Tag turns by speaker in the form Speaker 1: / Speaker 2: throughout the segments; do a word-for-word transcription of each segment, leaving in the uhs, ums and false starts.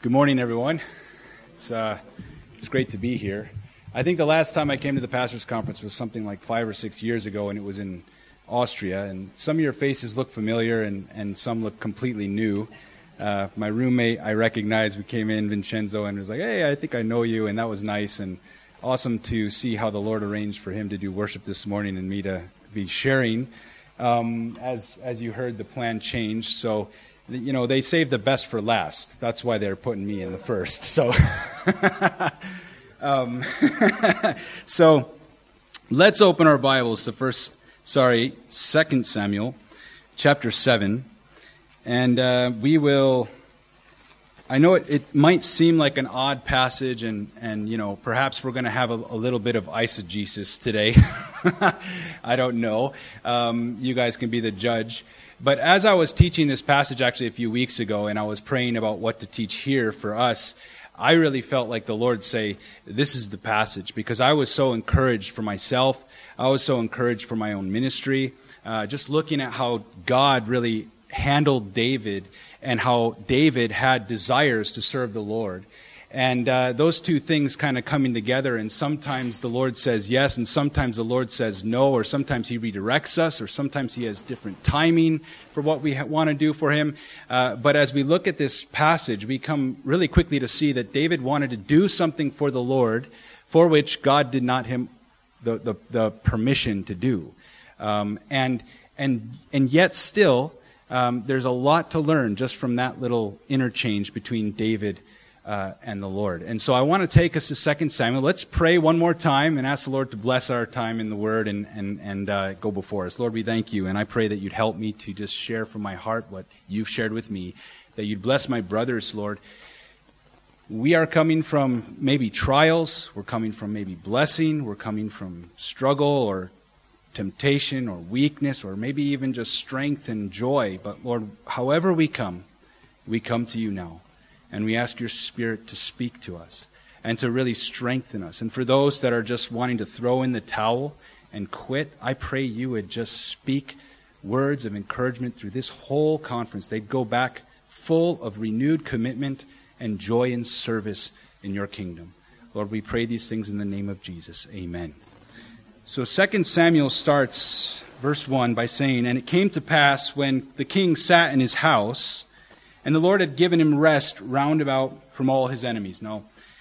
Speaker 1: Good morning, everyone. It's uh, it's great to be here. I think the last time I came to the Pastors' Conference was something like five or six years ago, and it was in Austria. And some of your faces look familiar, and, and some look completely new. Uh, my roommate, I recognized, we came in, Vincenzo, and was like, hey, I think I know you, and that was nice and awesome to see how the Lord arranged for him to do worship this morning and me to be sharing. Um, as as you heard, the plan changed, so you know they saved the best for last. That's why they're putting me in the first. So, um, so let's open our Bibles to first, sorry, Second Samuel, chapter seven, and uh, we will. I know it, it might seem like an odd passage, and, and you know, perhaps we're going to have a, a little bit of eisegesis today. I don't know. Um, you guys can be the judge. But as I was teaching this passage actually a few weeks ago, and I was praying about what to teach here for us, I really felt like the Lord say, this is the passage, because I was so encouraged for myself. I was so encouraged for my own ministry. Uh, just looking at how God really handled David and how David had desires to serve the Lord. And uh, those two things kind of coming together, and sometimes the Lord says yes, and sometimes the Lord says no, or sometimes He redirects us, or sometimes He has different timing for what we ha- want to do for Him. Uh, but as we look at this passage, we come really quickly to see that David wanted to do something for the Lord for which God did not him the, the, the permission to do. Um, and, and, and yet still, Um, there's a lot to learn just from that little interchange between David uh, and the Lord. And so I want to take us to Second Samuel. Let's pray one more time and ask the Lord to bless our time in the Word and, and, and uh, go before us. Lord, we thank you, and I pray that you'd help me to just share from my heart what you've shared with me, that you'd bless my brothers, Lord. We are coming from maybe trials, we're coming from maybe blessing, we're coming from struggle or temptation or weakness or maybe even just strength and joy. But Lord, however we come, we come to you now. And we ask your Spirit to speak to us and to really strengthen us. And for those that are just wanting to throw in the towel and quit, I pray you would just speak words of encouragement through this whole conference. They'd go back full of renewed commitment and joy and service in your kingdom. Lord, we pray these things in the name of Jesus. Amen. So Second Samuel starts, verse one, by saying, "And it came to pass when the king sat in his house, and the Lord had given him rest round about from all his enemies." Now,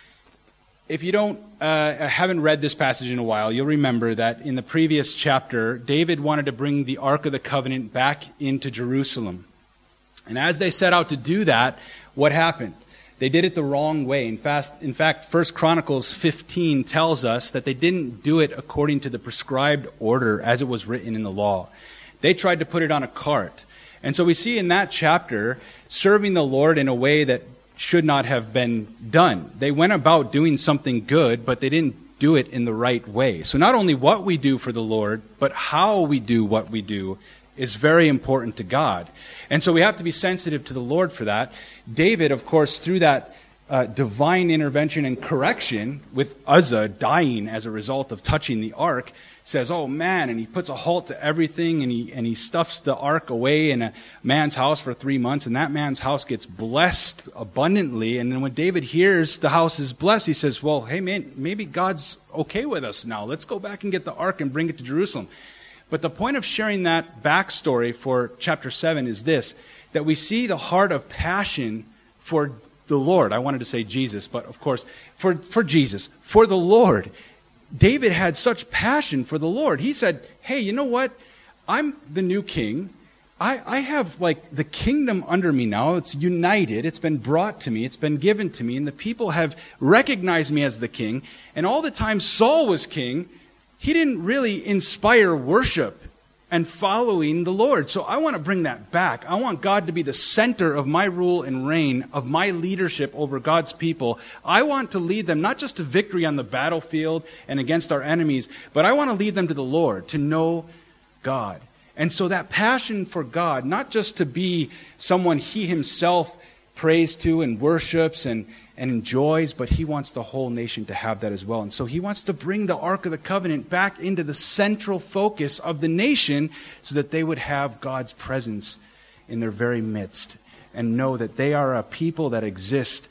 Speaker 1: if you don't uh, haven't read this passage in a while, you'll remember that in the previous chapter, David wanted to bring the Ark of the Covenant back into Jerusalem. And as they set out to do that, what happened? They did it the wrong way. In fact, in fact, First Chronicles fifteen tells us that they didn't do it according to the prescribed order as it was written in the law. They tried to put it on a cart. And so we see in that chapter serving the Lord in a way that should not have been done. They went about doing something good, but they didn't do it in the right way. So not only what we do for the Lord, but how we do what we do is very important to God. And so we have to be sensitive to the Lord for that. David, of course, through that uh, divine intervention and correction, with Uzzah dying as a result of touching the ark, says, oh man, and he puts a halt to everything, and he and he stuffs the ark away in a man's house for three months, and that man's house gets blessed abundantly. And then when David hears the house is blessed, he says, well, hey man, maybe God's okay with us now. Let's go back and get the ark and bring it to Jerusalem. But the point of sharing that backstory for chapter seven is this, that we see the heart of passion for the Lord. I wanted to say Jesus, but of course, for, for Jesus, for the Lord. David had such passion for the Lord. He said, hey, you know what? I'm the new king. I, I have like the kingdom under me now. It's united. It's been brought to me. It's been given to me. And the people have recognized me as the king. And all the time Saul was king, he didn't really inspire worship and following the Lord. So I want to bring that back. I want God to be the center of my rule and reign, of my leadership over God's people. I want to lead them not just to victory on the battlefield and against our enemies, but I want to lead them to the Lord, to know God. And so that passion for God, not just to be someone he himself prays to and worships and and enjoys, but he wants the whole nation to have that as well. And so he wants to bring the Ark of the Covenant back into the central focus of the nation so that they would have God's presence in their very midst and know that they are a people that exist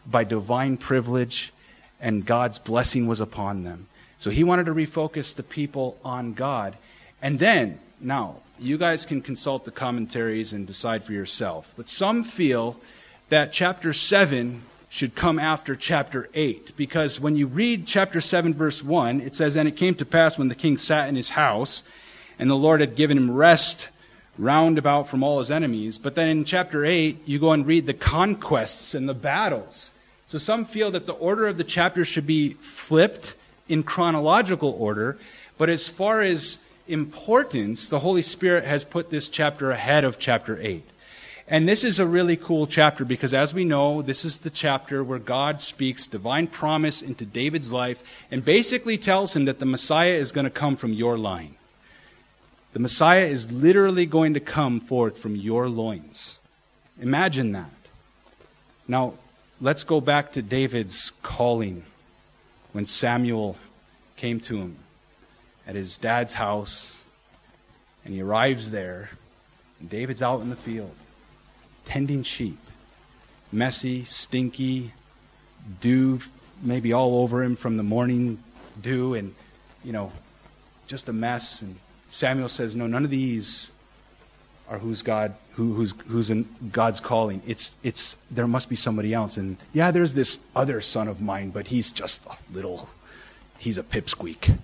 Speaker 1: by divine privilege, and God's blessing was upon them. So he wanted to refocus the people on God. And then, now, you guys can consult the commentaries and decide for yourself. But some feel that chapter seven should come after chapter eight. Because when you read chapter seven, verse one, it says, "And it came to pass when the king sat in his house, and the Lord had given him rest round about from all his enemies." But then in chapter eight, you go and read the conquests and the battles. So some feel that the order of the chapters should be flipped in chronological order. But as far as importance, the Holy Spirit has put this chapter ahead of chapter eight. And this is a really cool chapter because, as we know, this is the chapter where God speaks divine promise into David's life and basically tells him that the Messiah is going to come from your line. The Messiah is literally going to come forth from your loins. Imagine that. Now, let's go back to David's calling when Samuel came to him at his dad's house, and he arrives there, and David's out in the field, tending sheep. Messy, stinky, dew maybe all over him from the morning dew, and, you know, just a mess. And Samuel says, "No, none of these are who's God, who, who's who's in God's calling. It's it's there must be somebody else." And yeah, there's this other son of mine, but he's just a little, he's a pipsqueak.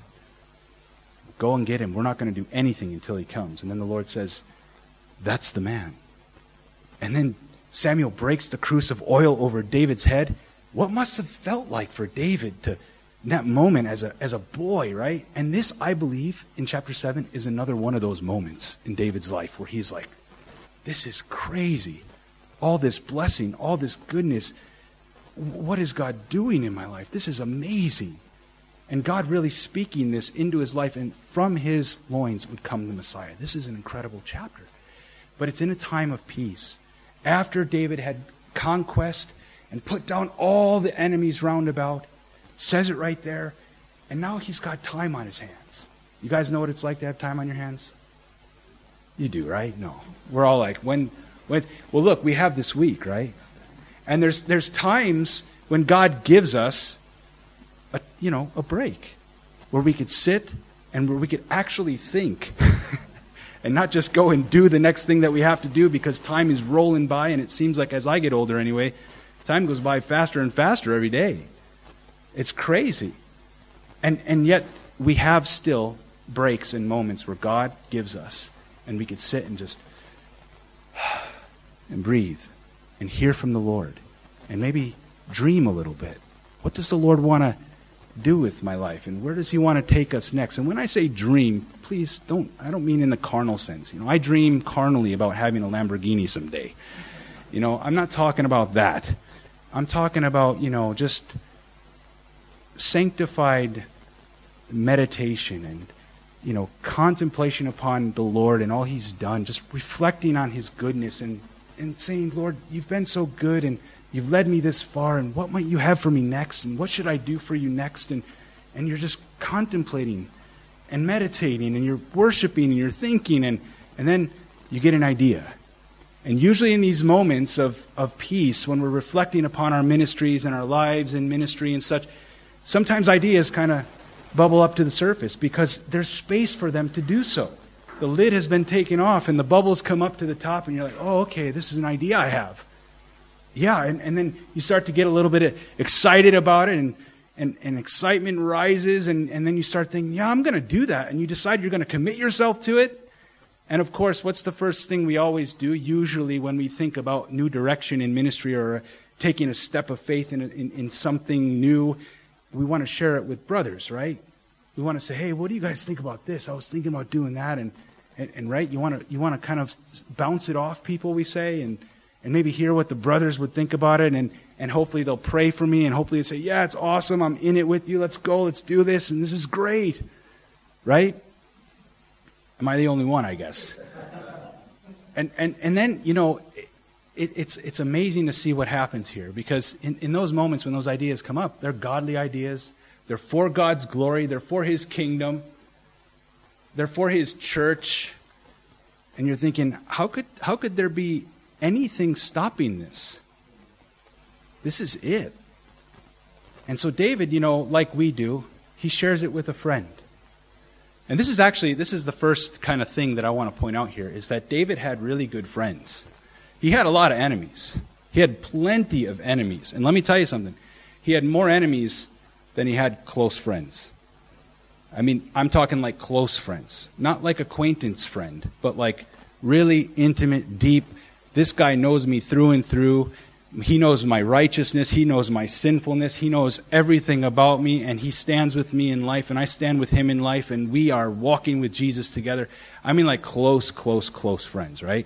Speaker 1: Go and get him. We're not going to do anything until he comes. And then the Lord says, "That's the man." And then Samuel breaks the cruse of oil over David's head. What must have felt like for David to, in that moment as a as a boy, right? And this, I believe, in chapter seven, is another one of those moments in David's life where he's like, this is crazy. All this blessing, all this goodness. What is God doing in my life? This is amazing. And God really speaking this into his life, and from his loins would come the Messiah. This is an incredible chapter. But it's in a time of peace. After David had conquest and put down all the enemies round about, it says it right there, and now he's got time on his hands. You guys know what it's like to have time on your hands? You do, right? No. We're all like, when, when well, look, we have this week, right? And there's there's times when God gives us a, you know, a break where we could sit and where we could actually think and not just go and do the next thing that we have to do because time is rolling by, and it seems like as I get older anyway, time goes by faster and faster every day. It's crazy. And and yet we have still breaks and moments where God gives us, and we could sit and just and breathe and hear from the Lord and maybe dream a little bit. What does the Lord want to do with my life, and where does he want to take us next? And when I say dream, please don't, I don't mean in the carnal sense. You know, I dream carnally about having a Lamborghini someday. You know, I'm not talking about that. I'm talking about, you know, just sanctified meditation and, you know, contemplation upon the Lord and all he's done, just reflecting on his goodness and, and saying, Lord, you've been so good, and you've led me this far, and what might you have for me next, and what should I do for you next? And and you're just contemplating and meditating, and you're worshiping, and you're thinking, and, and then you get an idea. And usually in these moments of, of peace, when we're reflecting upon our ministries and our lives in ministry and such, sometimes ideas kind of bubble up to the surface because there's space for them to do so. The lid has been taken off, and the bubbles come up to the top, and you're like, oh, okay, this is an idea I have. Yeah, and, and then you start to get a little bit excited about it, and, and, and excitement rises, and, and then you start thinking, yeah, I'm going to do that. And you decide you're going to commit yourself to it. And of course, what's the first thing we always do, usually when we think about new direction in ministry or taking a step of faith in, in, in something new? We want to share it with brothers, right? We want to say, hey, what do you guys think about this? I was thinking about doing that. And, and, and right, you want to you want to kind of bounce it off people, we say, and and maybe hear what the brothers would think about it, and, and hopefully they'll pray for me, and hopefully they say, yeah, it's awesome, I'm in it with you, let's go, let's do this, and this is great. Right? Am I the only one, I guess? And and, and then, you know, it, it's it's amazing to see what happens here, because in, in those moments when those ideas come up, they're godly ideas, they're for God's glory, they're for his kingdom, they're for his church, and you're thinking, how could how could there be anything stopping this? This is it. And so David, you know, like we do, he shares it with a friend. And this is actually, this is the first kind of thing that I want to point out here, is that David had really good friends. He had a lot of enemies. He had plenty of enemies. And let me tell you something. He had more enemies than he had close friends. I mean, I'm talking like close friends. Not like acquaintance friend, but like really intimate, deep. This guy knows me through and through. He knows my righteousness. He knows my sinfulness. He knows everything about me, and he stands with me in life, and I stand with him in life, and we are walking with Jesus together. I mean like close, close, close friends, right?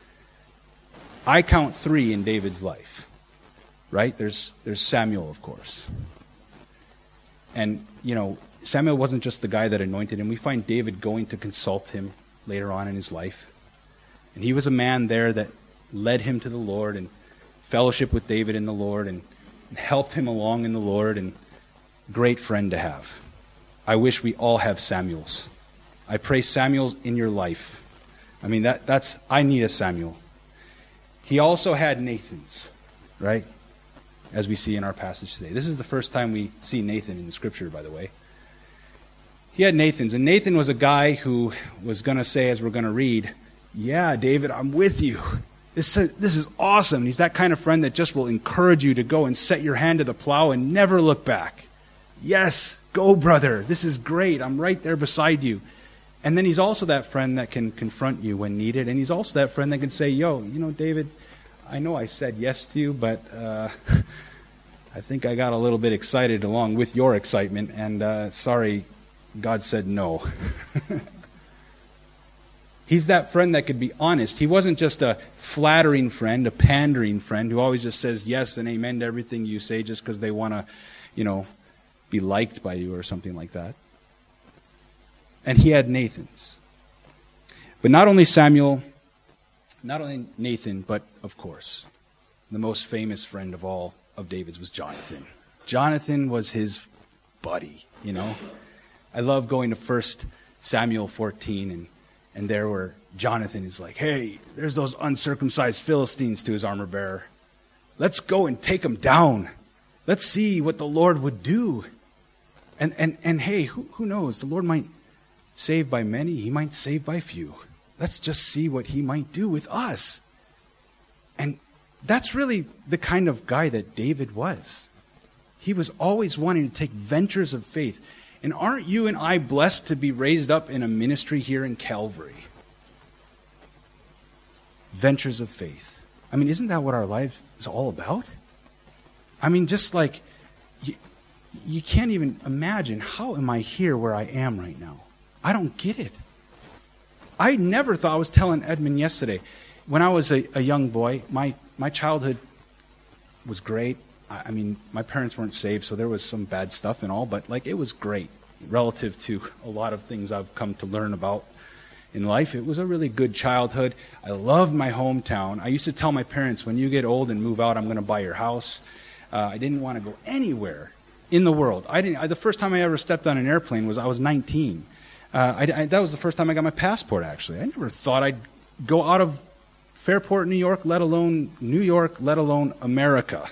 Speaker 1: I count three in David's life, right? There's, there's Samuel, of course. And, you know, Samuel wasn't just the guy that anointed him. We find David going to consult him later on in his life. And he was a man there that led him to the Lord and fellowship with David in the Lord and, and helped him along in the Lord, and great friend to have. I wish we all have Samuels. I pray Samuels in your life. I mean, that that's I need a Samuel. He also had Nathans, right? As we see in our passage today. This is the first time we see Nathan in the scripture, by the way. He had Nathans, and Nathan was a guy who was going to say, as we're going to read, yeah, David, I'm with you. This, this is awesome. He's that kind of friend that just will encourage you to go and set your hand to the plow and never look back. Yes, go, brother. This is great. I'm right there beside you. And then he's also that friend that can confront you when needed. And he's also that friend that can say, yo, you know, David, I know I said yes to you, but uh, I think I got a little bit excited along with your excitement. And uh, sorry, God said no. He's that friend that could be honest. He wasn't just a flattering friend, a pandering friend who always just says yes and amen to everything you say just because they want to, you know, be liked by you or something like that. And he had Nathans. But not only Samuel, not only Nathan, but of course, the most famous friend of all of David's was Jonathan. Jonathan was his buddy, you know. I love going to First Samuel fourteen, and And there where Jonathan is like, hey, there's those uncircumcised Philistines to his armor bearer. Let's go and take them down. Let's see what the Lord would do. And and and hey, who, who knows? The Lord might save by many. He might save by few. Let's just see what he might do with us. And that's really the kind of guy that David was. He was always wanting to take ventures of faith. And aren't you and I blessed to be raised up in a ministry here in Calvary? Ventures of faith. I mean, isn't that what our life is all about? I mean, just like, you, you can't even imagine, how am I here where I am right now? I don't get it. I never thought, I was telling Edmund yesterday, when I was a, a young boy, my, my childhood was great. I mean, my parents weren't saved, so there was some bad stuff and all, but like it was great relative to a lot of things I've come to learn about in life. It was a really good childhood. I loved my hometown. I used to tell my parents, when you get old and move out, I'm going to buy your house. Uh, I didn't want to go anywhere in the world. I didn't. I, the first time I ever stepped on an airplane was I was nineteen. Uh, I, I, that was the first time I got my passport, actually. I never thought I'd go out of Fairport, New York, let alone New York, let alone America.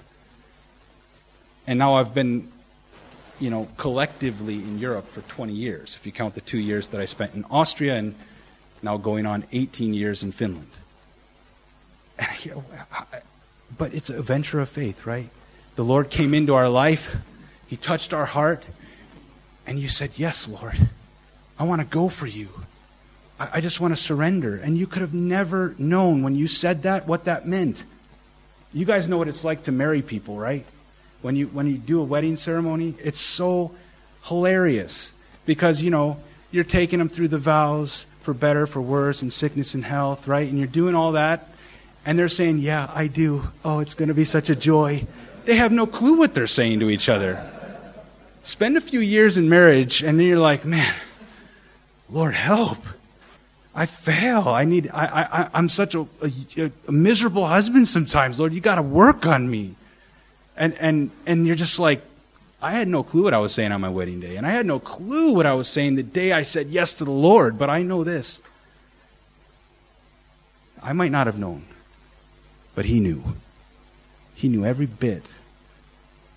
Speaker 1: And now I've been, you know, collectively in Europe for twenty years, if you count the two years that I spent in Austria and now going on eighteen years in Finland. And, you know, but it's a venture of faith, right? The Lord came into our life. He touched our heart. And you said, yes, Lord, I want to go for you. I, I just want to surrender. And you could have never known when you said that what that meant. You guys know what it's like to marry people, right? When you when you do a wedding ceremony, it's so hilarious because, you know, you're taking them through the vows for better, for worse, and sickness and health, right? And you're doing all that, and they're saying, yeah, I do. Oh, it's going to be such a joy. They have no clue what they're saying to each other. Spend a few years in marriage, and then you're like, man, Lord, help. I fail. I need. I. I. I'm such a, a, a miserable husband sometimes. Lord, you got to work on me. And and and you're just like, I had no clue what I was saying on my wedding day. And I had no clue what I was saying the day I said yes to the Lord. But I know this. I might not have known. But he knew. He knew every bit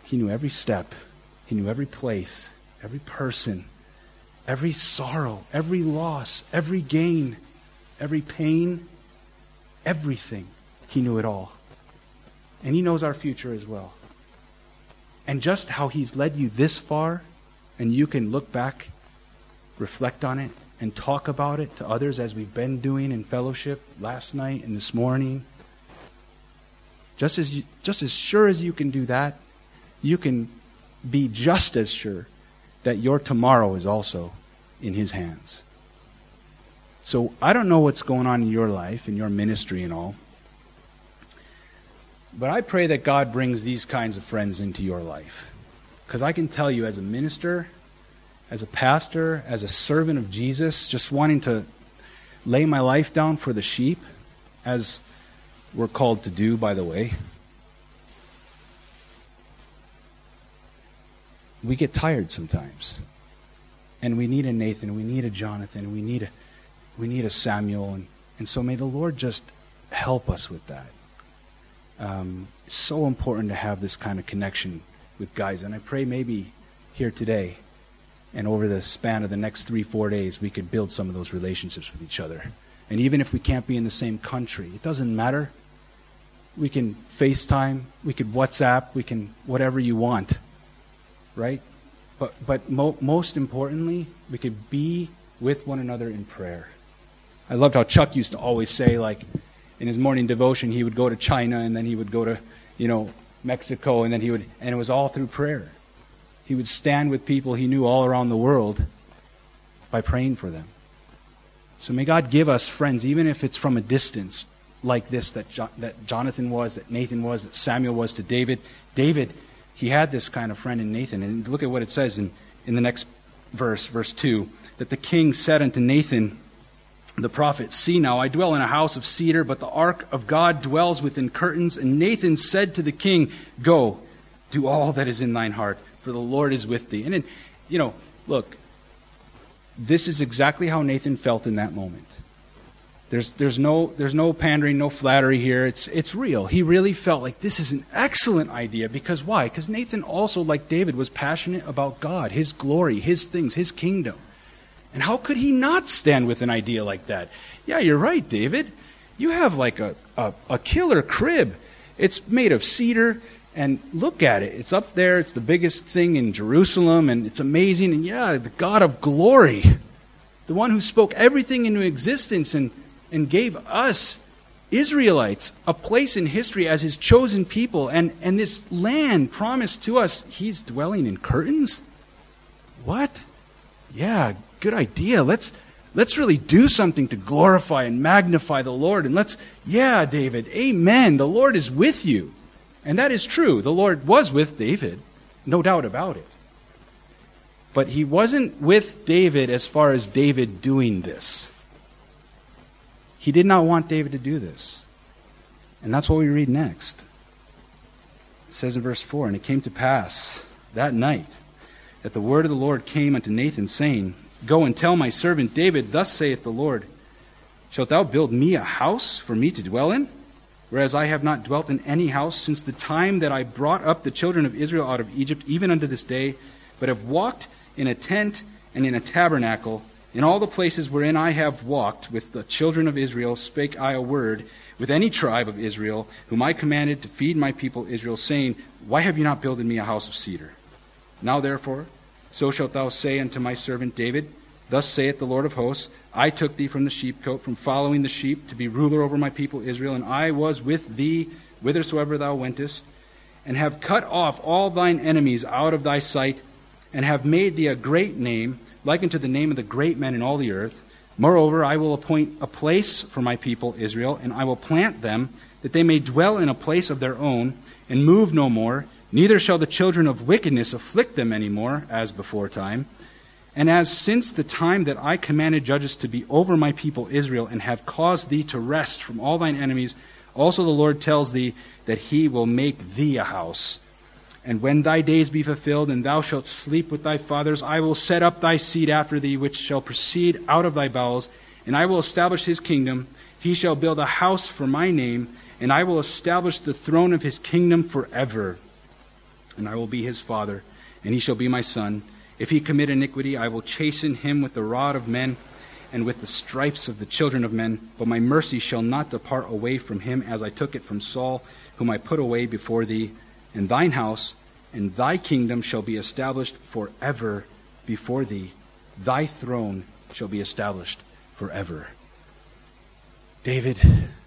Speaker 1: He knew every step. He knew every place, every person, every sorrow, every loss, every gain, every pain, everything. He knew it all. And he knows our future as well. And just how he's led you this far, and you can look back, reflect on it, and talk about it to others as we've been doing in fellowship last night and this morning. Just as you, just as sure as you can do that, you can be just as sure that your tomorrow is also in his hands. So I don't know what's going on in your life, in your ministry and all, but I pray that God brings these kinds of friends into your life. Because I can tell you, as a minister, as a pastor, as a servant of Jesus, just wanting to lay my life down for the sheep, as we're called to do, by the way, we get tired sometimes. And we need a Nathan, we need a Jonathan, we need a we need a Samuel, and, and so may the Lord just help us with that. Um, it's so important to have this kind of connection with guys, and I pray maybe here today and over the span of the next three, four days, we could build some of those relationships with each other. And even if we can't be in the same country, it doesn't matter. We can FaceTime, we could WhatsApp, we can whatever you want, right? But but mo- most importantly, we could be with one another in prayer. I loved how Chuck used to always say, like, in his morning devotion, he would go to China, and then he would go to, you know, Mexico, and then he would, and it was all through prayer. He would stand with people he knew all around the world by praying for them. So may God give us friends, even if it's from a distance, like this that jo- that Jonathan was, that Nathan was, that Samuel was to David. David, he had this kind of friend in Nathan. And look at what it says in, in the next verse, verse two, that the king said unto Nathan, the prophet, see now, I dwell in a house of cedar, but the ark of God dwells within curtains. And Nathan said to the king, go, do all that is in thine heart, for the Lord is with thee. And then, you know, look, this is exactly how Nathan felt in that moment. There's there's no there's no pandering, no flattery here. It's it's real. He really felt like this is an excellent idea. Because why? Because Nathan also, like David, was passionate about God, his glory, his things, his kingdom. And how could he not stand with an idea like that? Yeah, you're right, David. You have like a, a, a killer crib. It's made of cedar, and look at it. It's up there. It's the biggest thing in Jerusalem, and it's amazing. And yeah, the God of glory, the one who spoke everything into existence and, and gave us, Israelites, a place in history as his chosen people, and, and this land promised to us, he's dwelling in curtains? What? Yeah, good idea. Let's let's really do something to glorify and magnify the Lord. And let's, yeah, David, amen. The Lord is with you. And that is true. The Lord was with David, no doubt about it. But he wasn't with David as far as David doing this. He did not want David to do this. And that's what we read next. It says in verse four, and it came to pass that night that the word of the Lord came unto Nathan, saying, go and tell my servant David, thus saith the Lord, shalt thou build me a house for me to dwell in? Whereas I have not dwelt in any house since the time that I brought up the children of Israel out of Egypt, even unto this day, but have walked in a tent and in a tabernacle. In all the places wherein I have walked with the children of Israel spake I a word with any tribe of Israel, whom I commanded to feed my people Israel, saying, why have you not builded me a house of cedar? Now therefore, so shalt thou say unto my servant David, thus saith the Lord of hosts, I took thee from the sheepcote, from following the sheep, to be ruler over my people Israel, and I was with thee whithersoever thou wentest, and have cut off all thine enemies out of thy sight, and have made thee a great name, like unto the name of the great men in all the earth. Moreover, I will appoint a place for my people Israel, and I will plant them, that they may dwell in a place of their own, and move no more, neither shall the children of wickedness afflict them any more, as before time. And as since the time that I commanded judges to be over my people Israel, and have caused thee to rest from all thine enemies, also the Lord tells thee that he will make thee a house. And when thy days be fulfilled, and thou shalt sleep with thy fathers, I will set up thy seed after thee, which shall proceed out of thy bowels, and I will establish his kingdom. He shall build a house for my name, and I will establish the throne of his kingdom forever. and I will be his father, and he shall be my son. If he commit iniquity, I will chasten him with the rod of men, and with the stripes of the children of men. But my mercy shall not depart away from him, as I took it from Saul, whom I put away before thee. And thine house and thy kingdom shall be established forever before thee. Thy throne shall be established forever. David,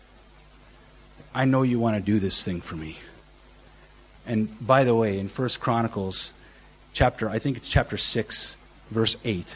Speaker 1: I know you want to do this thing for me. And by the way, in First Chronicles, chapter, I think it's chapter six, verse eight,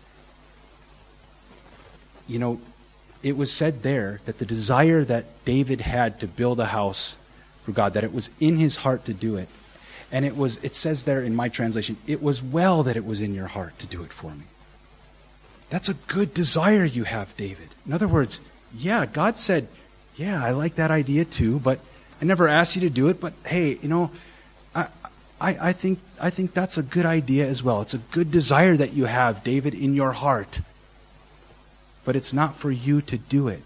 Speaker 1: you know, it was said there that the desire that David had to build a house for God, that it was in his heart to do it. And it was, it says there in my translation, it was well that it was in your heart to do it for me. That's a good desire you have, David. In other words, yeah, God said, yeah, I like that idea too, but I never asked you to do it, but hey, you know, I, I, I think I think that's a good idea as well. It's a good desire that you have, David, in your heart. But it's not for you to do it.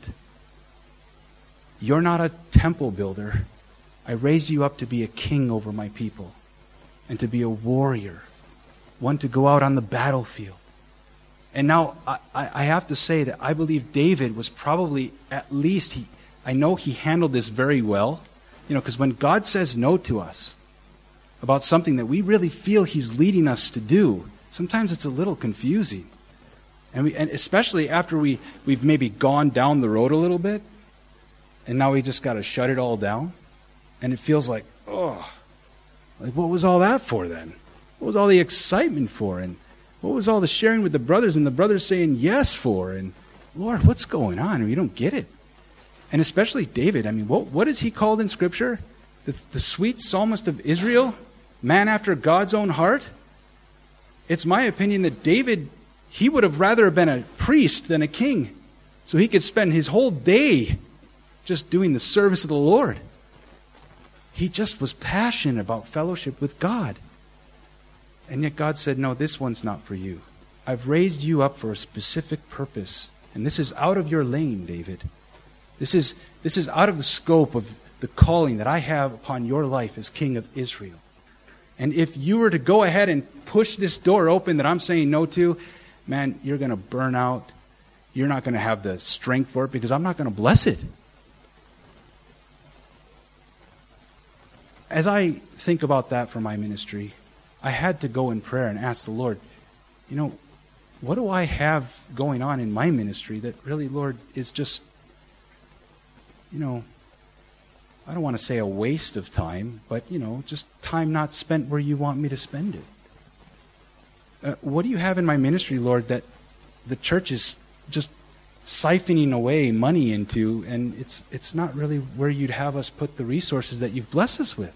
Speaker 1: You're not a temple builder. I raise you up to be a king over my people and to be a warrior, one to go out on the battlefield. And now I, I have to say that I believe David was probably at least, he, I know he handled this very well. You know, because when God says no to us about something that we really feel he's leading us to do, sometimes it's a little confusing. And, we, and especially after we, we've maybe gone down the road a little bit, and now we just got to shut it all down. And it feels like, oh, like what was all that for then? What was all the excitement for? And what was all the sharing with the brothers and the brothers saying yes for? And Lord, what's going on? We don't get it. And especially David, I mean, what, what is he called in Scripture? The, the sweet psalmist of Israel? Man after God's own heart? It's my opinion that David, he would have rather been a priest than a king. So he could spend his whole day just doing the service of the Lord. He just was passionate about fellowship with God. And yet God said, no, this one's not for you. I've raised you up for a specific purpose. And this is out of your lane, David. This is, this is out of the scope of the calling that I have upon your life as king of Israel. And if you were to go ahead and push this door open that I'm saying no to, man, you're going to burn out. You're not going to have the strength for it because I'm not going to bless it. As I think about that for my ministry, I had to go in prayer and ask the Lord, you know, what do I have going on in my ministry that really, Lord, is just, you know, I don't want to say a waste of time, but, you know, just time not spent where you want me to spend it. Uh, what do you have in my ministry, Lord, that the church is just siphoning away money into, and it's it's not really where you'd have us put the resources that you've blessed us with?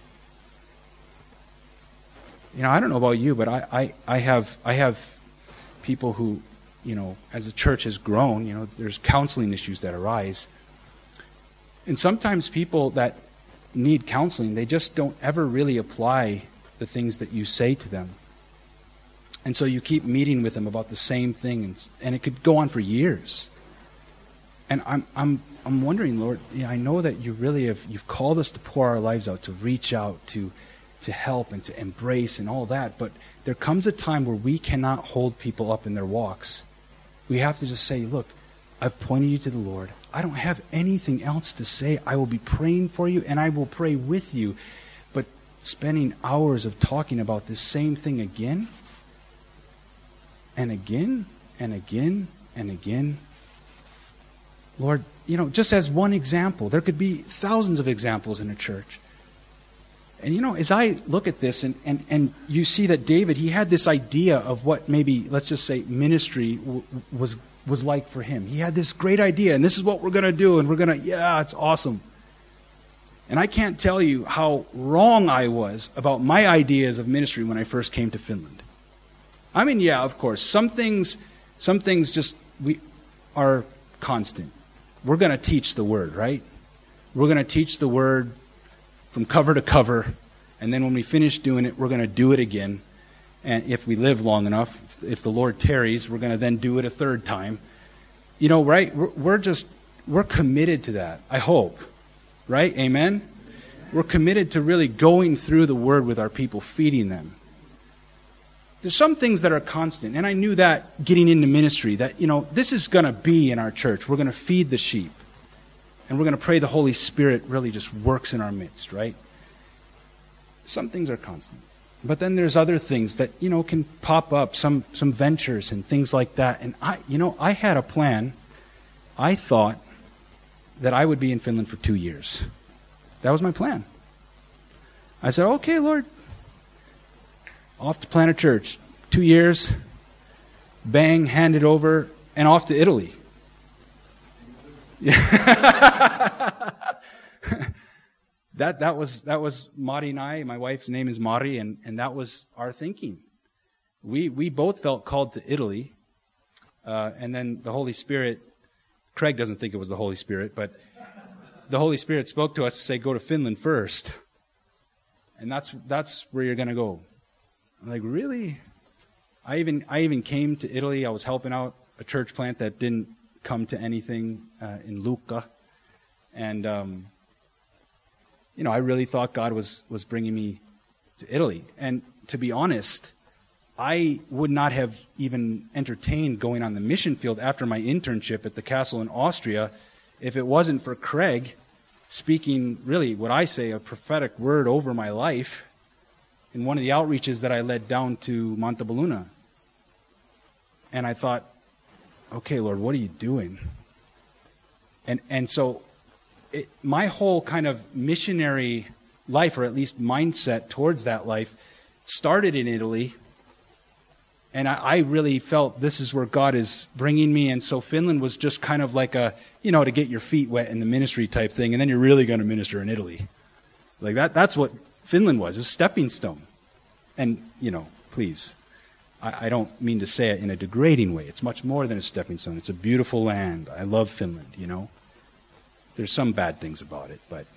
Speaker 1: You know, I don't know about you, but I, I, I have I have people who, you know, as the church has grown, you know, there's counseling issues that arise. And sometimes people that need counseling, they just don't ever really apply the things that you say to them. And so you keep meeting with them about the same thing, and, and it could go on for years. And I'm I'm I'm wondering, Lord, yeah, I know that you really have you've called us to pour our lives out, to reach out, to to help and to embrace and all that, but there comes a time where we cannot hold people up in their walks. We have to just say, look, I've pointed you to the Lord. I don't have anything else to say. I will be praying for you and I will pray with you. But spending hours of talking about this same thing again and again and again and again. Lord, you know, just as one example, there could be thousands of examples in a church. And you know, as I look at this and, and, and you see that David, he had this idea of what maybe, let's just say, ministry w- was was like for him. He had this great idea, and this is what we're going to do, and we're going to, yeah, it's awesome. And I can't tell you how wrong I was about my ideas of ministry when I first came to Finland. I mean, yeah, of course, some things, some things just we are constant. We're going to teach the Word, right? We're going to teach the Word from cover to cover, and then when we finish doing it, we're going to do it again. And if we live long enough, if, if the Lord tarries, we're going to then do it a third time. You know, right? We're, we're just, we're committed to that, I hope. Right? Amen? We're committed to really going through the Word with our people, feeding them. There's some things that are constant, and I knew that getting into ministry, that, you know, this is going to be in our church. We're going to feed the sheep, and we're going to pray the Holy Spirit really just works in our midst, right? Some things are constant. But then there's other things that, you know, can pop up, some some ventures and things like that. And I, you know, I had a plan. I thought that I would be in Finland for two years. That was my plan. I said, okay, Lord, off to plant a church. Two years, bang, hand it over, and off to Italy. that that was that was Mari and I. My wife's name is Mari, and, and that was our thinking. We we both felt called to Italy, uh, and then the Holy Spirit. Craig doesn't think it was the Holy Spirit, but the Holy Spirit spoke to us to say, go to Finland first. And that's that's where you're going to go. I'm like, really? I even I even came to Italy. I was helping out a church plant that didn't come to anything uh, in Lucca. And, um, you know, I really thought God was, was bringing me to Italy. And to be honest, I would not have even entertained going on the mission field after my internship at the castle in Austria if it wasn't for Craig speaking, really, what I say, a prophetic word over my life in one of the outreaches that I led down to Montebelluna. And I thought, okay, Lord, what are you doing? And and so it, my whole kind of missionary life, or at least mindset towards that life, started in Italy. And I, I really felt this is where God is bringing me. And so Finland was just kind of like a, you know, to get your feet wet in the ministry type thing. And then you're really going to minister in Italy. Like that, that's what Finland was. It was a stepping stone. And, you know, please, I, I don't mean to say it in a degrading way. It's much more than a stepping stone. It's a beautiful land. I love Finland, you know. There's some bad things about it, but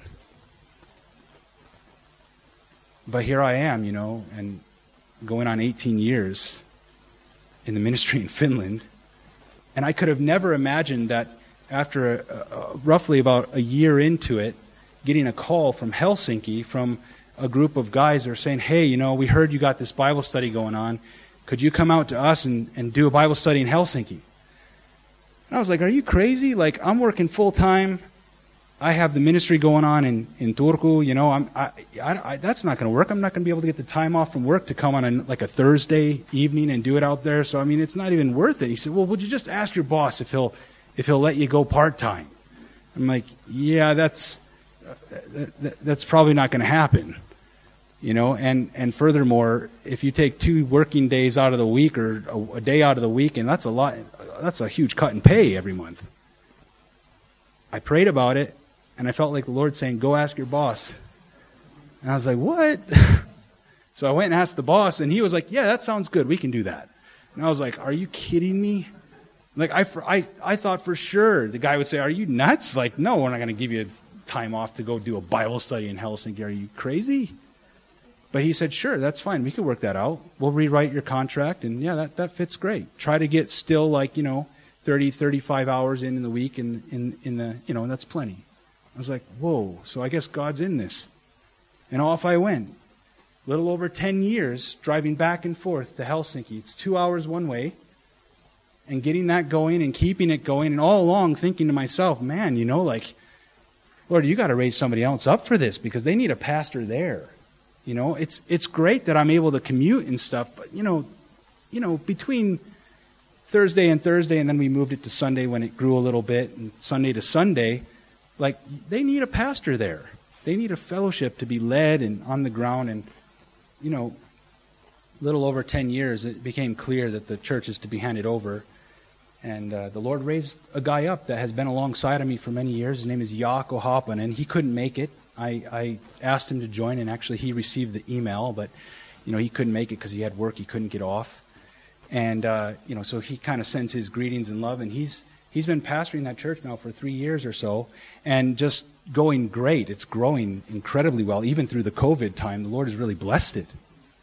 Speaker 1: but here I am, you know, and going on eighteen years in the ministry in Finland. And I could have never imagined that after a, a, roughly about a year into it, getting a call from Helsinki from a group of guys that are saying, hey, you know, we heard you got this Bible study going on. Could you come out to us and, and do a Bible study in Helsinki? And I was like, are you crazy? Like, I'm working full time. I have the ministry going on in, in Turku, you know, I'm, I, I, I, that's not going to work. I'm not going to be able to get the time off from work to come on a, like a Thursday evening and do it out there. So, I mean, it's not even worth it. He said, well, would you just ask your boss if he'll, if he'll let you go part-time? I'm like, yeah, that's, uh, that, that's probably not going to happen, you know, and, and furthermore, if you take two working days out of the week or a, a day out of the week, and that's a lot, that's a huge cut in pay every month. I prayed about it. And I felt like the Lord saying, go ask your boss. And I was like, what? So I went and asked the boss, and he was like, yeah, that sounds good. We can do that. And I was like, are you kidding me? Like, I, I, I thought for sure the guy would say, are you nuts? Like, no, we're not going to give you time off to go do a Bible study in Helsinki. Are you crazy? But he said, sure, that's fine. We can work that out. We'll rewrite your contract, and yeah, that, that fits great. Try to get still like, you know, thirty, thirty-five hours in, in the week, and in, in the, you know, and that's plenty. I was like, whoa, so I guess God's in this. And off I went. A little over ten years driving back and forth to Helsinki. It's two hours one way. And getting that going and keeping it going. And all along thinking to myself, man, you know, like, Lord, you got to raise somebody else up for this because they need a pastor there. You know, it's it's great that I'm able to commute and stuff. But, you know, you know, between Thursday and Thursday, and then we moved it to Sunday when it grew a little bit, and Sunday to Sunday, like, they need a pastor there. They need a fellowship to be led and on the ground. And, you know, a little over ten years, it became clear that the church is to be handed over. And uh, the Lord raised a guy up that has been alongside of me for many years. His name is Jaakko Haapanen, and he couldn't make it. I, I asked him to join, and actually he received the email, but, you know, he couldn't make it because he had work. He couldn't get off. And, uh, you know, so he kind of sends his greetings and love, and he's He's been pastoring that church now for three years or so, and just going great. It's growing incredibly well. Even through the COVID time, the Lord has really blessed it.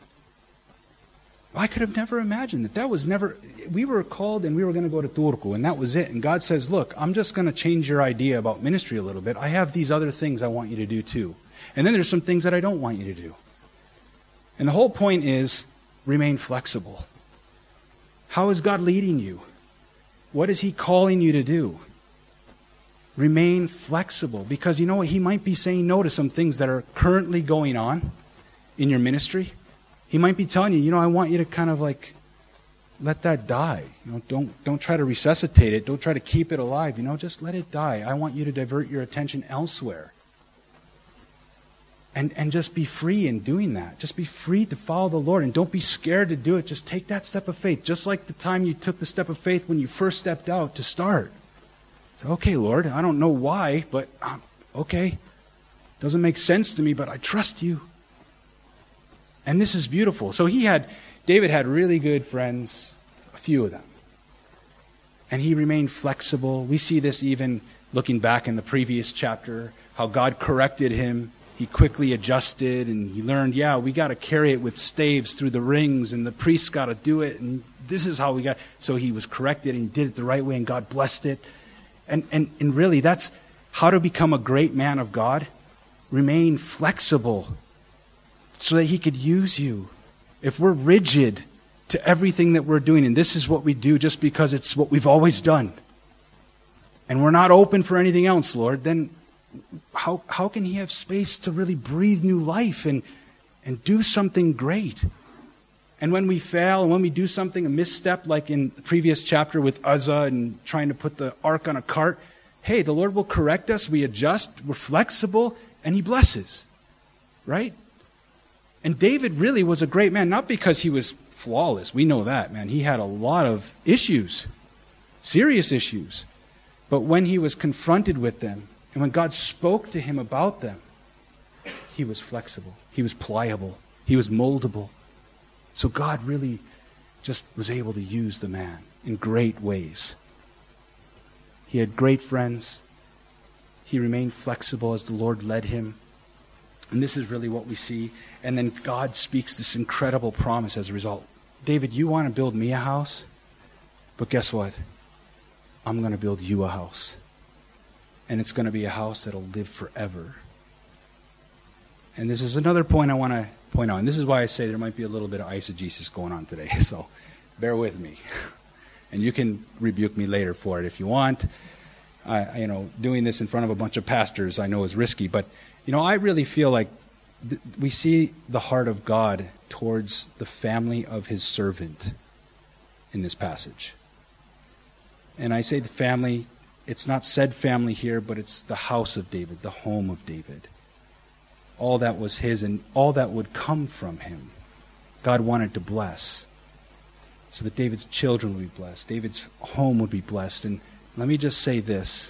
Speaker 1: I could have never imagined that. That was never, we were called and we were going to go to Turku, and that was it. And God says, look, I'm just going to change your idea about ministry a little bit. I have these other things I want you to do too. And then there's some things that I don't want you to do. And the whole point is, remain flexible. How is God leading you? What is He calling you to do? Remain flexible, because you know what? He might be saying no to some things that are currently going on in your ministry. He might be telling you, you know, I want you to kind of like let that die. You know, don't don't try to resuscitate it. Don't try to keep it alive. You know, just let it die. I want you to divert your attention elsewhere. And and just be free in doing that. Just be free to follow the Lord, and don't be scared to do it. Just take that step of faith, just like the time you took the step of faith when you first stepped out to start. So, okay, Lord, I don't know why, but um, okay. Doesn't make sense to me, but I trust you. And this is beautiful. So he had, David had really good friends, a few of them. And he remained flexible. We see this even looking back in the previous chapter, how God corrected him. He quickly adjusted, and he learned, yeah, we got to carry it with staves through the rings, and the priests got to do it, and this is how we got. So he was corrected, and he did it the right way, and God blessed it. And, and, and really, that's how to become a great man of God. Remain flexible so that He could use you. If we're rigid to everything that we're doing, and this is what we do just because it's what we've always done, and we're not open for anything else, Lord, then how how can He have space to really breathe new life and, and do something great? And when we fail, and when we do something, a misstep, like in the previous chapter with Uzzah and trying to put the ark on a cart, hey, the Lord will correct us, we adjust, we're flexible, and He blesses. Right? And David really was a great man, not because he was flawless. We know that, man. He had a lot of issues, serious issues. But when he was confronted with them, and when God spoke to him about them, he was flexible. He was pliable. He was moldable. So God really just was able to use the man in great ways. He had great friends. He remained flexible as the Lord led him. And this is really what we see. And then God speaks this incredible promise as a result. David, you want to build me a house? But guess what? I'm going to build you a house. And it's going to be a house that'll live forever. And this is another point I want to point out. And this is why I say there might be a little bit of eisegesis going on today. So bear with me. And you can rebuke me later for it if you want. I, you know, doing this in front of a bunch of pastors I know is risky. But, you know, I really feel like th- we see the heart of God towards the family of His servant in this passage. And I say the family, it's not said family here, but it's the house of David, the home of David. All that was his and all that would come from him, God wanted to bless. So that David's children would be blessed. David's home would be blessed. And let me just say this.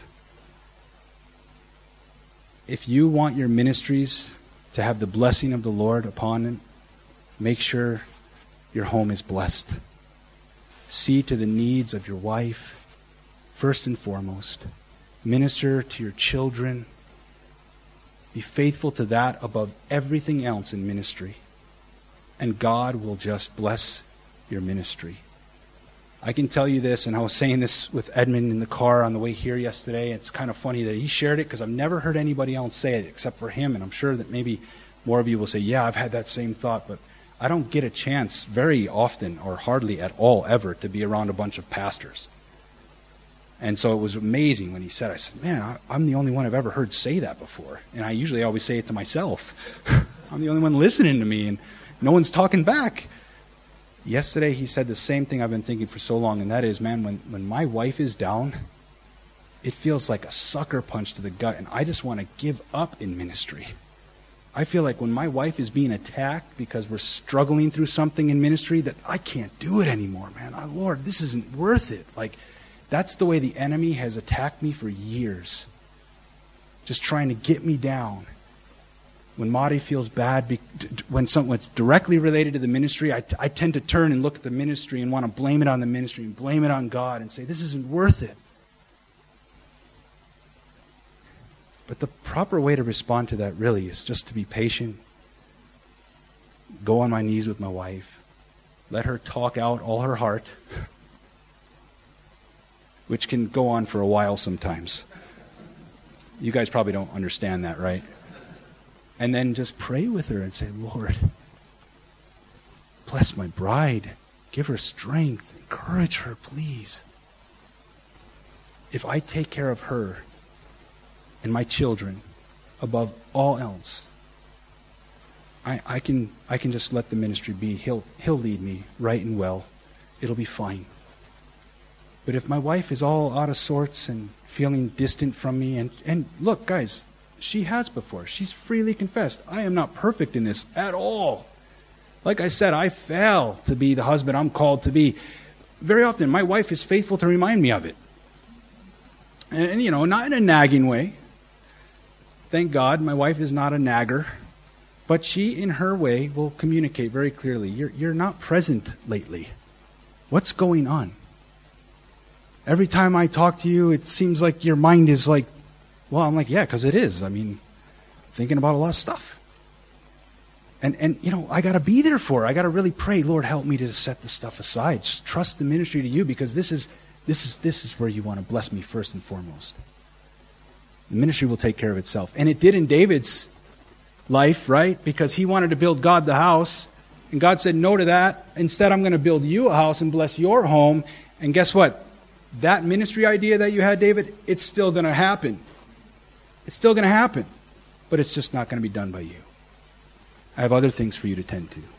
Speaker 1: If you want your ministries to have the blessing of the Lord upon them, make sure your home is blessed. See to the needs of your wife, first and foremost. Minister to your children. Be faithful to that above everything else in ministry. And God will just bless your ministry. I can tell you this, and I was saying this with Edmund in the car on the way here yesterday. It's kind of funny that he shared it because I've never heard anybody else say it except for him. And I'm sure that maybe more of you will say, yeah, I've had that same thought. But I don't get a chance very often or hardly at all ever to be around a bunch of pastors. And so it was amazing when he said, I said, man, I, I'm the only one I've ever heard say that before. And I usually always say it to myself. I'm the only one listening to me, and no one's talking back. Yesterday he said the same thing I've been thinking for so long, and that is, man, when, when my wife is down, it feels like a sucker punch to the gut, and I just want to give up in ministry. I feel like when my wife is being attacked because we're struggling through something in ministry, that I can't do it anymore, man. Oh, Lord, this isn't worth it. Like, that's the way the enemy has attacked me for years. Just trying to get me down. When Marty feels bad, be, when someone's directly related to the ministry, I, I tend to turn and look at the ministry and want to blame it on the ministry and blame it on God and say, this isn't worth it. But the proper way to respond to that really is just to be patient. Go on my knees with my wife. Let her talk out all her heart. Which can go on for a while sometimes. You guys probably don't understand that, right? And then just pray with her and say, Lord, bless my bride. Give her strength. Encourage her, please. If I take care of her and my children above all else, I, I can I can just let the ministry be. He'll he'll lead me right and well. It'll be fine. But if my wife is all out of sorts and feeling distant from me, and, and look, guys, she has before. She's freely confessed. I am not perfect in this at all. Like I said, I fail to be the husband I'm called to be. Very often, my wife is faithful to remind me of it. And, and you know, not in a nagging way. Thank God my wife is not a nagger. But she, in her way, will communicate very clearly. You're, you're not present lately. What's going on? Every time I talk to you, it seems like your mind is like, well, I'm like, yeah, because it is. I mean, thinking about a lot of stuff. And, and you know, I got to be there for her. I got to really pray, Lord, help me to set this stuff aside. Just trust the ministry to you, because this is, this is, this is where you want to bless me first and foremost. The ministry will take care of itself. And it did in David's life, right? Because he wanted to build God the house. And God said no to that. Instead, I'm going to build you a house and bless your home. And guess what? That ministry idea that you had, David, it's still going to happen. It's still going to happen. But it's just not going to be done by you. I have other things for you to tend to.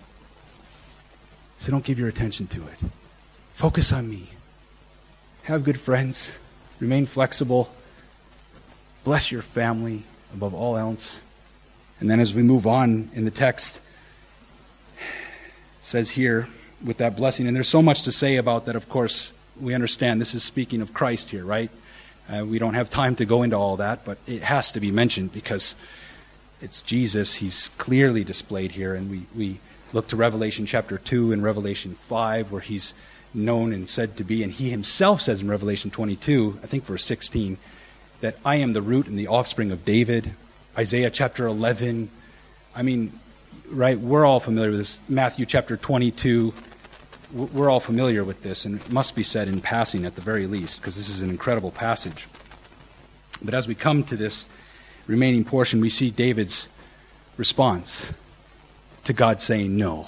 Speaker 1: So don't give your attention to it. Focus on me. Have good friends. Remain flexible. Bless your family above all else. And then as we move on in the text, it says here with that blessing, and there's so much to say about that, of course, we understand this is speaking of Christ here, right? Uh, we don't have time to go into all that, but it has to be mentioned because it's Jesus. He's clearly displayed here, and we, we look to Revelation chapter two and Revelation five, where he's known and said to be, and he himself says in Revelation twenty-two, I think verse sixteen, that I am the root and the offspring of David. Isaiah chapter eleven. I mean, right, we're all familiar with this. Matthew chapter twenty-two. We're all familiar with this, and it must be said in passing at the very least, because this is an incredible passage. But as we come to this remaining portion, we see David's response to God saying no.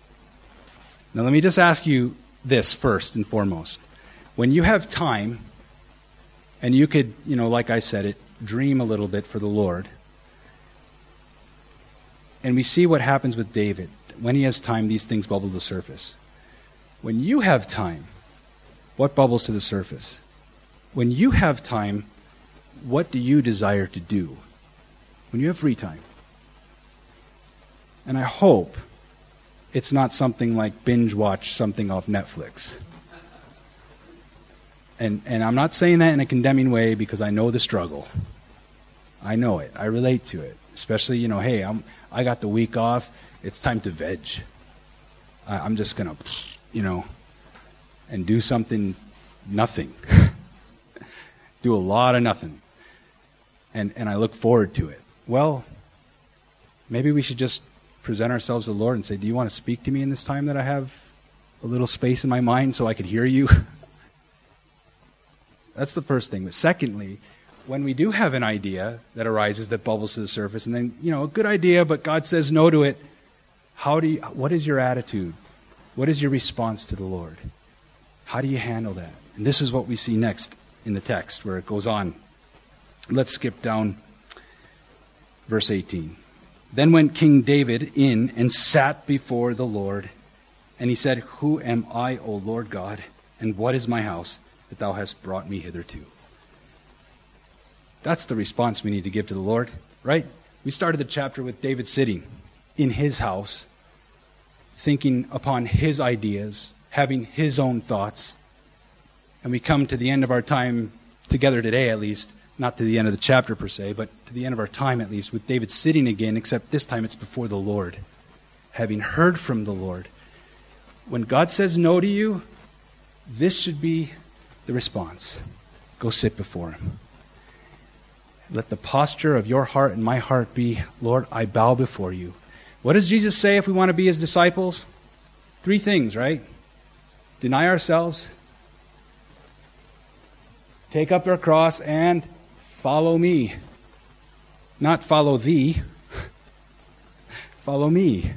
Speaker 1: Now let me just ask you this first and foremost. When you have time, and you could, you know, like I said, it dream a little bit for the Lord, and we see what happens with David. When he has time, these things bubble to the surface. When you have time, what bubbles to the surface? When you have time, what do you desire to do? When you have free time. And I hope it's not something like binge watch something off Netflix. And and I'm not saying that in a condemning way, because I know the struggle. I know it. I relate to it. Especially, you know, hey, I'm I got the week off. It's time to veg. I, I'm just going to, you know, and do something, nothing. Do a lot of nothing. And and I look forward to it. Well, maybe we should just present ourselves to the Lord and say, do you want to speak to me in this time that I have a little space in my mind so I could hear you? That's the first thing. But secondly, when we do have an idea that arises that bubbles to the surface, and then, you know, a good idea, but God says no to it, how do you, what is your attitude? What is your response to the Lord? How do you handle that? And this is what we see next in the text, where it goes on. Let's skip down verse eighteen. Then went King David in and sat before the Lord, and he said, Who am I, O Lord God, and what is my house that thou hast brought me hitherto? That's the response we need to give to the Lord, right? We started the chapter with David sitting in his house, thinking upon his ideas, having his own thoughts. And we come to the end of our time together today, at least, not to the end of the chapter per se, but to the end of our time at least, with David sitting again, except this time it's before the Lord, having heard from the Lord. When God says no to you, this should be the response. Go sit before him. Let the posture of your heart and my heart be, Lord, I bow before you. What does Jesus say if we want to be his disciples? Three things, right? Deny ourselves, take up our cross, and follow me. Not follow thee. Follow me.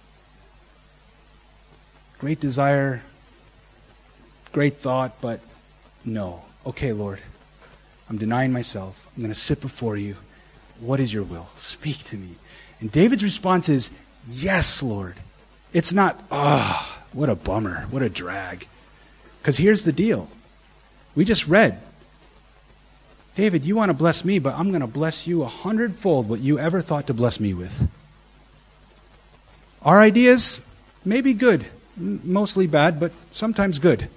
Speaker 1: Great desire, great thought, but no. Okay, Lord, I'm denying myself. I'm going to sit before you. What is your will? Speak to me. And David's response is, yes, Lord. It's not, ah, oh, what a bummer, what a drag. Because here's the deal. We just read, David, you want to bless me, but I'm going to bless you a hundredfold what you ever thought to bless me with. Our ideas may be good, mostly bad, but sometimes good.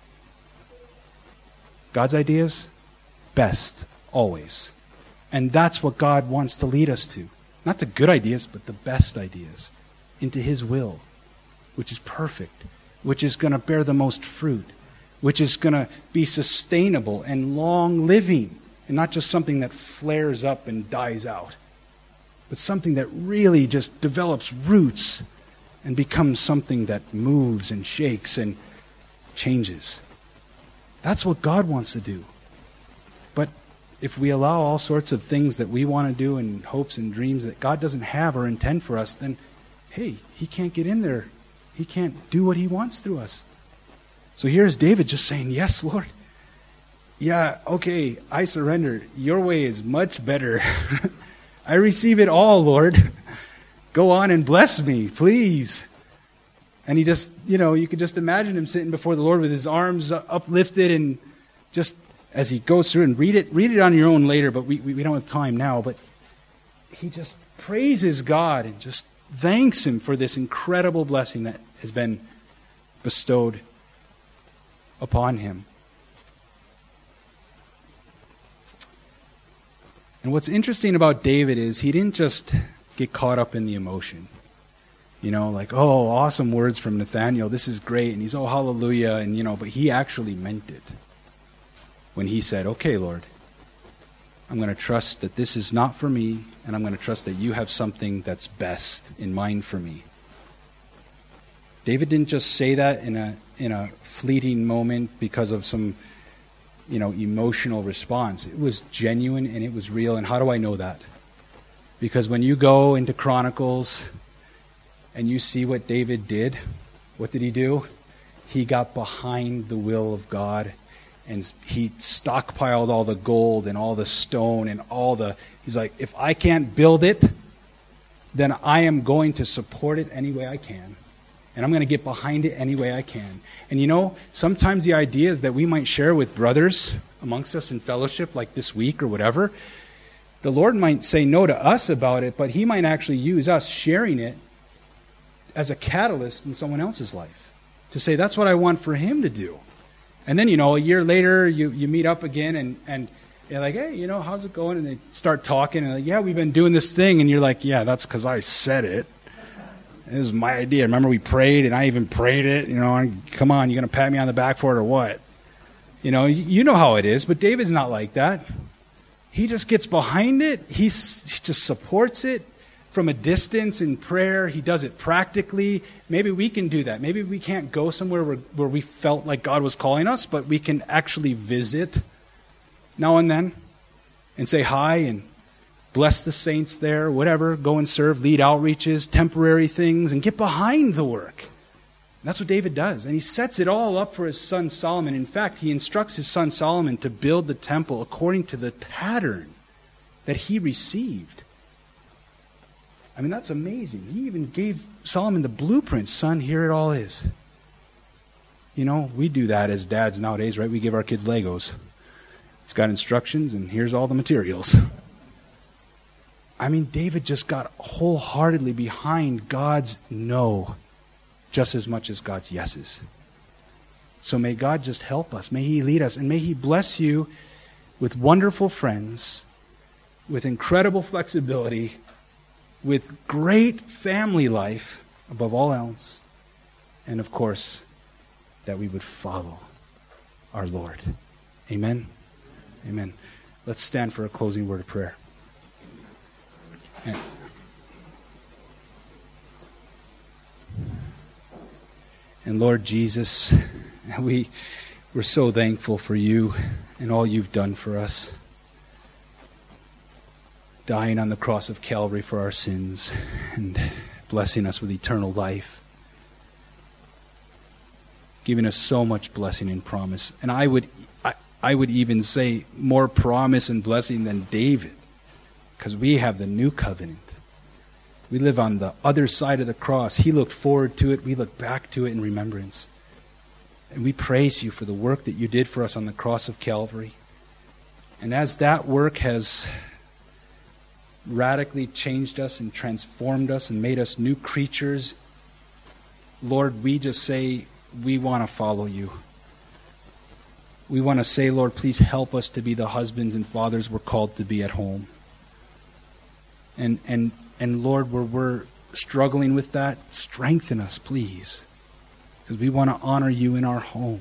Speaker 1: God's ideas, best, always. And that's what God wants to lead us to. Not the good ideas, but the best ideas. Into His will, which is perfect, which is going to bear the most fruit, which is going to be sustainable and long-living, and not just something that flares up and dies out, but something that really just develops roots and becomes something that moves and shakes and changes. That's what God wants to do. But if we allow all sorts of things that we want to do and hopes and dreams that God doesn't have or intend for us, then, hey, He can't get in there. He can't do what He wants through us. So here's David just saying, yes, Lord. Yeah, okay, I surrender. Your way is much better. I receive it all, Lord. Go on and bless me, please. And he just, you know, you could just imagine him sitting before the Lord with his arms uplifted, and just as he goes through and read it, read it on your own later, but we, we don't have time now. But he just praises God and just thanks Him for this incredible blessing that has been bestowed upon him. And what's interesting about David is he didn't just get caught up in the emotion. You know, like, oh, awesome words from Nathaniel. This is great. And he's, oh, hallelujah. And, you know, but he actually meant it when he said, okay, Lord, I'm going to trust that this is not for me, and I'm going to trust that you have something that's best in mind for me. David didn't just say that in a in a fleeting moment because of some, you know, emotional response. It was genuine and it was real. And how do I know that? Because when you go into Chronicles and you see what David did, what did he do? He got behind the will of God, and he stockpiled all the gold and all the stone and all the... He's like, if I can't build it, then I am going to support it any way I can. And I'm going to get behind it any way I can. And you know, sometimes the ideas that we might share with brothers amongst us in fellowship, like this week or whatever, the Lord might say no to us about it, but He might actually use us sharing it as a catalyst in someone else's life. To say, that's what I want for him to do. And then, you know, a year later, you, you meet up again, and, and you're like, hey, you know, how's it going? And they start talking, and they're like, yeah, we've been doing this thing. And you're like, yeah, that's because I said it. It was my idea. Remember, we prayed, and I even prayed it. You know, come on, you're going to pat me on the back for it or what? You know, you, you know how it is. But David's not like that. He just gets behind it. He's, he just supports it from a distance in prayer. He does it practically. Maybe we can do that. Maybe we can't go somewhere where, where we felt like God was calling us, but we can actually visit now and then and say hi and bless the saints there, whatever, go and serve, lead outreaches, temporary things, and get behind the work. And that's what David does. And he sets it all up for his son Solomon. In fact, he instructs his son Solomon to build the temple according to the pattern that he received. I mean, that's amazing. He even gave Solomon the blueprint. Son, here it all is. You know, we do that as dads nowadays, right? We give our kids Legos. It's got instructions, and here's all the materials. I mean, David just got wholeheartedly behind God's no just as much as God's yeses. So may God just help us. May He lead us. And may He bless you with wonderful friends, with incredible flexibility, with great family life above all else. And of course, that we would follow our Lord. Amen? Amen. Let's stand for a closing word of prayer. And Lord Jesus, we, we're so thankful for you and all you've done for us. Dying on the cross of Calvary for our sins and blessing us with eternal life, giving us so much blessing and promise. And I would I, I would even say more promise and blessing than David, because we have the new covenant. We live on the other side of the cross. He looked forward to it. We look back to it in remembrance. And we praise you for the work that you did for us on the cross of Calvary. And as that work has radically changed us and transformed us and made us new creatures, Lord, we just say we want to follow you. We want to say, Lord, please help us to be the husbands and fathers we're called to be at home. And and and Lord, where we're struggling with that, strengthen us, please. Because we want to honor you in our home.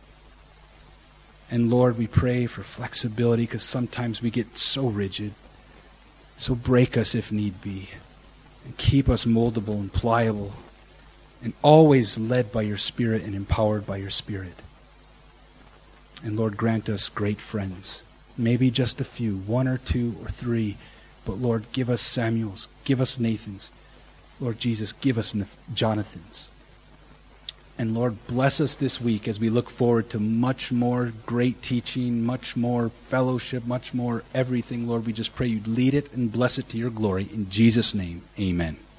Speaker 1: And Lord, we pray for flexibility, because sometimes we get so rigid. So break us if need be. And keep us moldable and pliable. And always led by your Spirit and empowered by your Spirit. And Lord, grant us great friends. Maybe just a few, one or two or three. But Lord, give us Samuels. Give us Nathans. Lord Jesus, give us Jonathans. And Lord, bless us this week as we look forward to much more great teaching, much more fellowship, much more everything. Lord, we just pray you'd lead it and bless it to your glory. In Jesus' name, amen.